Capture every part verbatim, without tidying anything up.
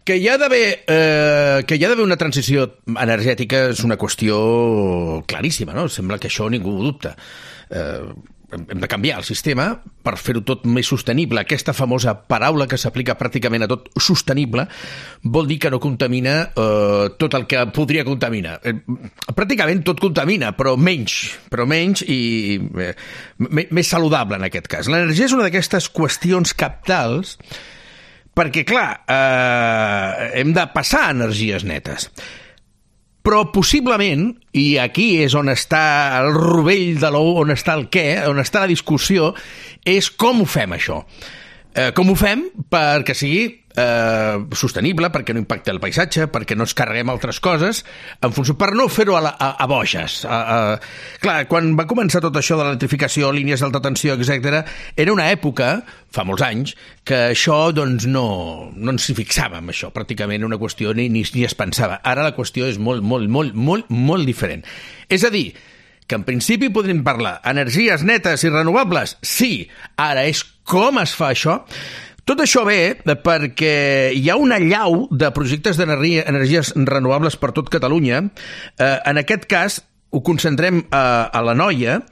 Que hi ha d'haver eh, que hi ha d'haver una transició energètica és una qüestió claríssima, no? Sembla que això ningú ho dubta. Eh, hem de canviar el sistema per fer-ho tot més sostenible. Aquesta famosa paraula que s'aplica pràcticament a tot, sostenible, vol dir que no contamina eh, tot el que podria contaminar. Eh, pràcticament tot contamina, però menys, però menys i eh, més saludable en aquest cas. L'energia és una d'aquestes qüestions cabdals perquè, clar, eh, hem de passar a energies netes. Però possiblement, i aquí és on està el rovell de l'ou, on està el què, on està la discussió, és com ho fem, això. Eh, com ho fem perquè sigui eh, sostenible, perquè no impacti el paisatge, perquè no ens carreguem altres coses, en funció, per no fer-ho a, la, a, a boges. A, a... Clar, quan va començar tot això de l'electrificació, línies d'alta tensió, etcètera, era una època, fa molts anys, que això doncs, no, no ens hi fixàvem, això. Pràcticament una qüestió ni, ni, ni es pensava. Ara la qüestió és molt, molt, molt, molt, molt diferent. És a dir, que en principi podríem parlar energies netes i renovables, sí, ara és com es fa això. Tot això ve perquè hi ha una allau de projectes d'energies renovables per tot Catalunya. Eh, en aquest cas ho concentrem a, a l'Anoia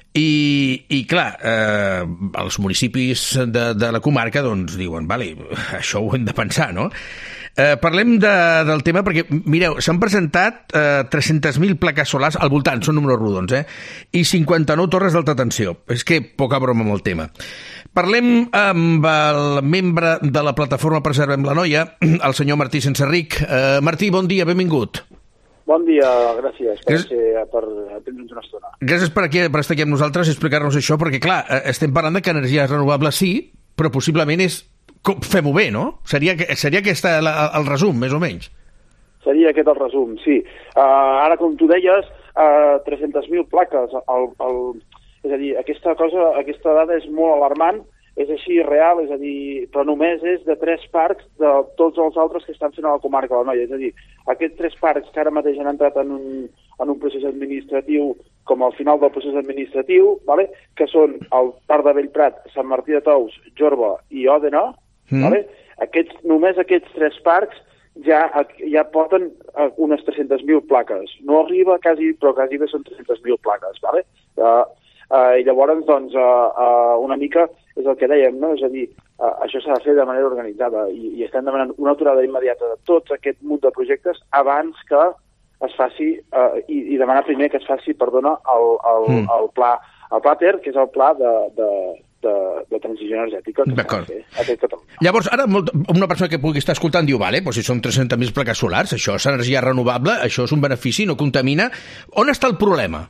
i, i clar, eh, els municipis de, de la comarca doncs diuen, vale, això ho hem de pensar, no? Eh, parlem de, del tema perquè, mireu, s'han presentat eh, tres-centes mil plaques solars al voltant, són números rodons, eh? I cinquanta-nou torres d'alta tensió. És que poca broma amb el tema. Parlem amb el membre de la plataforma Preservem l'Anoia, el senyor Martí Senserric. Eh, Martí, bon dia, benvingut. Bon dia, gràcies per, gràcies. Ser, per atendre'ns una estona. Gràcies per, aquí, per estar aquí amb nosaltres i explicar-nos això, perquè, clar, estem parlant de que energies renovables sí, però possiblement és fem-ho bé, no? Seria, seria aquest el, el resum, més o menys. Seria aquest el resum, sí. Uh, ara, com tu deies, uh, tres-centes mil plaques. El, el, és a dir, aquesta cosa, aquesta dada és molt alarmant, és així real, és a dir, però només és de tres parcs de tots els altres que estan fent a la comarca de l'Anoia. És a dir, aquests tres parcs que ara mateix han entrat en un, en un procés administratiu com al final del procés administratiu, vale? Que són el Parc de Bellprat, Sant Martí de Tous, Jorba i Òdena, mm. vale? Aquests, només aquests tres parcs ja, ja porten unes tres-centes mil plaques. No arriba quasi, però quasi bé són tres-centes mil plaques. Vale? Uh, uh, I llavors, doncs, uh, uh, una mica és el que dèiem, no? És a dir, uh, això s'ha de fer de manera organitzada i, i estem demanant una aturada immediata de tots aquest munt de projectes abans que es faci, uh, i, i demanar primer que es faci, perdona, el, el, mm. el pla, el pla T E R, que és el pla de, de, de, de transició energètica que s'ha de fer a tot Catalunya. Llavors, ara molt, una persona que pugui estar escoltant diu, vale, doncs si són tres-centes mil plaques solars, això és energia renovable, això és un benefici, no contamina. On està el problema?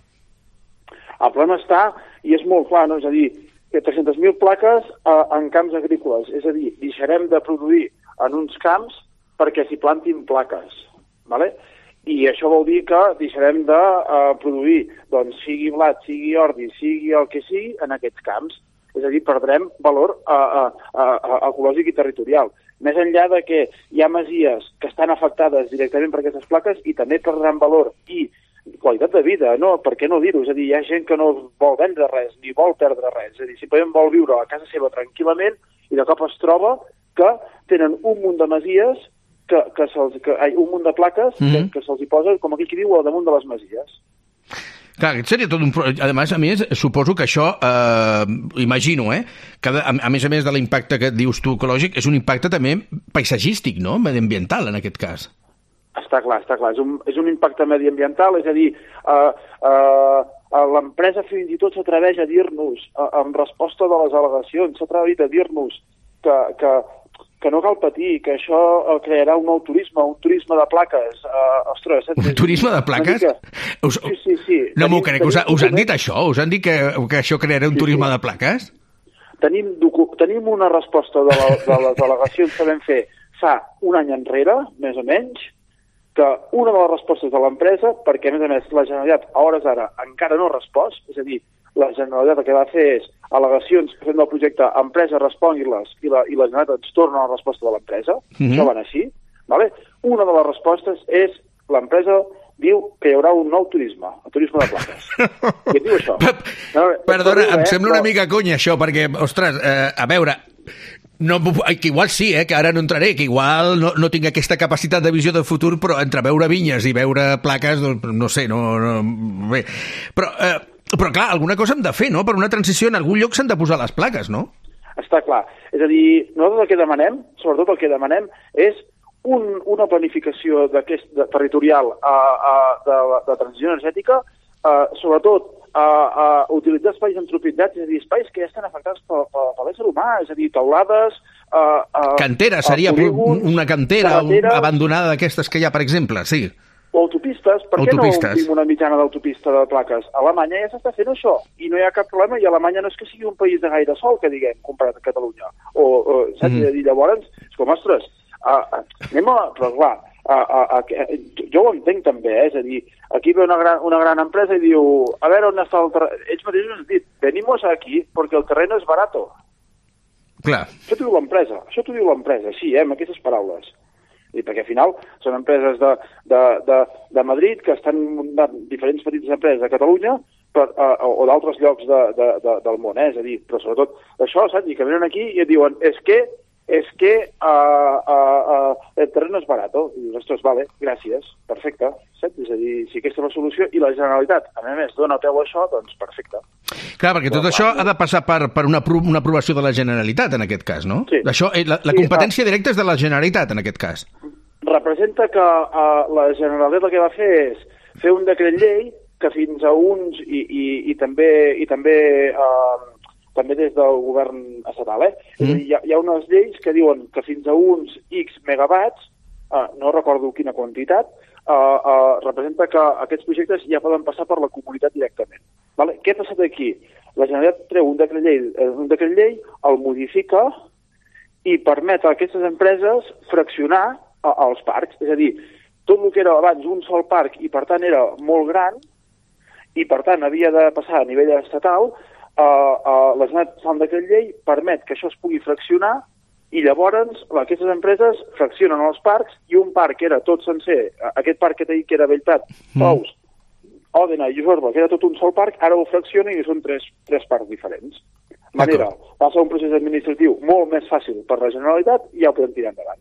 El problema està, i és molt clar, no? És a dir, que tres-centes mil plaques eh, en camps agrícoles, és a dir, deixarem de produir en uns camps perquè s'hi plantin plaques, vale? I això vol dir que deixarem de uh, produir, doncs, sigui blat, sigui ordi, sigui el que sigui, en aquests camps. És a dir, perdrem valor uh, uh, uh, ecològic i territorial. Més enllà de que hi ha masies que estan afectades directament per aquestes plaques i també perdran valor i qualitat de vida, no? Per què no dir-ho? És a dir, hi ha gent que no vol vendre res ni vol perdre res. És a dir, simplement vol viure a casa seva tranquil·lament i de cop es troba que tenen un munt de masies que, que se'ls, que, ai, un munt de plaques mm-hmm. que, que se'ls hi posa, com aquell que diu, al damunt de les masies. Clar, seria tot un... A més, a més, suposo que això, eh, imagino, eh, que a, a més a més de l'impacte que dius tu ecològic, és un impacte també paisatgístic, no?, mediambiental, en aquest cas. Està clar, està clar. És un, és un impacte mediambiental, és a dir, eh, eh, l'empresa fins i tot s'atreveix a dir-nos, eh, en resposta de les al·legacions, s'ha atrevit a dir-nos que, que, que no cal patir, que això crearà un nou turisme, un turisme de plaques. Uh, ostres, un turisme de plaques? Us... Sí, sí, sí. No m'ho crec. Us, us han dit això? Us han dit que, que això crearà un sí, turisme sí. de plaques? Tenim, docu... Tenim una resposta de, la, de les al·legacions que vam fer fa un any enrere, més o menys, que una de les respostes de l'empresa, perquè a més a més la Generalitat a hores d'ara encara no ha respost, és a dir, la Generalitat el que va fer és al·legacions que fem del projecte, empresa respongui-les i la, i la Generalitat ens torna la resposta de l'empresa, mm-hmm. això van així, vale? Una de les respostes és l'empresa diu que hi haurà un nou turisme, el turisme de plaques. I et diu això. No, Perdona, em eh? sembla una mica conya això, perquè, ostres, eh, a veure, No, que igual sí, eh, que ara no entraré, que igual no, no tinc aquesta capacitat de visió de futur, però entre veure vinyes i veure plaques, doncs, no sé, no... no bé. Però, eh, però clar, alguna cosa hem de fer, no? Per una transició en algun lloc s'han de posar les plaques, no? Està clar. És a dir, nosaltres el que demanem, sobretot el que demanem, és un, una planificació d'aquest de, territorial a, a, de, de transició energètica, a, sobretot a, a utilitzar espais antropitzats, és a dir, espais que ja estan afectats per, per, per l'ésser humà, és a dir, teulades... A, a, cantera, seria polígons, una cantera abandonada d'aquestes que hi ha, per exemple, sí. O autopistes, per autopistes. Què no omplim una mitjana d'autopista de plaques? A Alemanya ja s'està fent això, i no hi ha cap problema, i Alemanya no és que sigui un país de gaire sol, que diguem, comparat a Catalunya. O, o saps? Mm. I llavors, és com, ostres, a, a, anem a... Però clar, a, a, a, a, jo ho entenc també, eh? És a dir, aquí ve una gran, una gran empresa i diu, a veure on està el terreno... Ells mateixos han dit, venimos aquí porque el terreno es barato. Clar. Això t'ho diu l'empresa, això t'ho diu l'empresa, sí, eh, amb aquestes paraules. I perquè al final són empreses de, de, de, de Madrid que estan muntant diferents petites empreses de Catalunya per, uh, o d'altres llocs de, de, de, del món, eh? És a dir, però sobretot això, saps? I que venen aquí i et diuen, és que és que uh, uh, uh, el terreno és barato. I dius, ostres, vale, gràcies, perfecte, saps? És a dir, si aquesta és la solució i la Generalitat, a més, dona peu a això, doncs perfecte. Clar, perquè tot però, això clar, ha de passar per, per una, una aprovació de la Generalitat, en aquest cas, no? Sí. Això, la, la sí, competència uh, directa és de la Generalitat, en aquest cas. Representa que uh, la Generalitat el que va fer és fer un decret llei que fins a uns, i, i, i també, i també uh, també des del govern estatal, eh? Mm. És a dir, hi ha, hi ha unes lleis que diuen que fins a uns X megawatts, uh, no recordo quina quantitat, uh, uh, representa que aquests projectes ja poden passar per la comunitat directament. Vale? Què ha passat aquí? La Generalitat treu un decret llei, un decret llei, el modifica i permet a aquestes empreses fraccionar uh, els parcs. És a dir, tot el que era abans un sol parc i per tant era molt gran i per tant havia de passar a nivell estatal, Uh, uh, la Generalitat fa un decret llei, permet que això es pugui fraccionar i llavors aquestes empreses fraccionen els parcs i un parc que era tot sencer, aquest parc que t'he dit que era Bellprat, Tous, mm. Òdena i Jorba, que era tot un sol parc, ara ho fracciona i són tres, tres parcs diferents. De manera, va ser un procés administratiu molt més fàcil per la Generalitat i ja ho podem tirar endavant.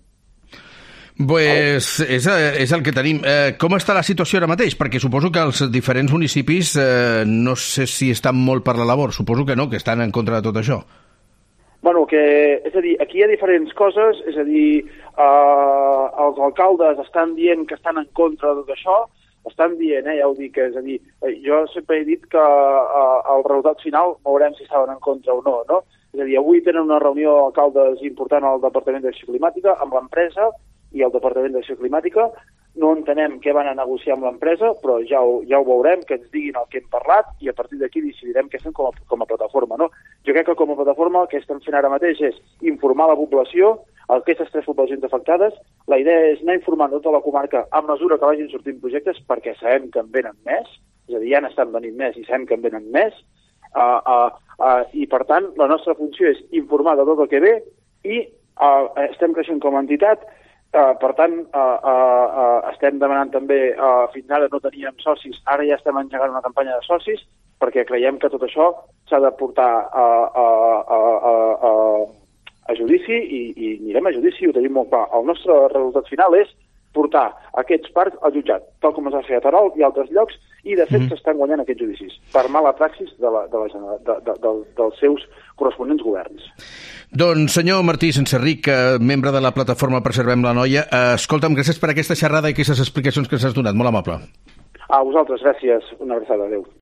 Pues és, és el que tenim. Eh, com està la situació ara mateix? Perquè suposo que els diferents municipis eh, no sé si estan molt per la labor. Suposo que no, que estan en contra de tot això. Bueno, que, és a dir, aquí hi ha diferents coses, és a dir, eh, els alcaldes estan dient que estan en contra de tot això, estan dient, eh, ja ho dic, és a dir, jo sempre he dit que eh, el resultat final veurem si estaven en contra o no, no? És a dir, avui tenen una reunió d'alcaldes important al Departament d'Acció Climàtica amb l'empresa i el Departament d'Acció Climàtica. No entenem què van a negociar amb l'empresa, però ja ho, ja ho veurem, que ens diguin el que hem parlat i a partir d'aquí decidirem què fem com a, com a plataforma. No? Jo crec que com a plataforma el que estem fent ara mateix és informar la població, aquestes tres poblacions afectades. La idea és anar informant tota la comarca a mesura que vagin sortint projectes perquè sabem que en venen més, és a dir, ja n'estan venint més i sabem que en venen més, uh, uh, uh, i per tant la nostra funció és informar de tot el que ve i uh, estem creixent com a entitat. Uh, per tant, uh, uh, uh, estem demanant també, uh, fins ara no teníem socis, ara ja estem engegant una campanya de socis, perquè creiem que tot això s'ha de portar a, a, a, a, a, a judici i, i anirem a judici, ho tenim molt clar. El nostre resultat final és portar aquests parcs al jutjat, tal com es va fer a Terol i altres llocs, i de fet mm. s'estan guanyant aquests judicis per mala praxis de la, de la, de, de, de, dels seus corresponents governs. Doncs senyor Martí Senserric, membre de la plataforma Preservem la Noia, eh, escolta'm, gràcies per aquesta xerrada i aquestes explicacions que ens has donat, molt amable. A vosaltres, gràcies, una abraçada, adeu.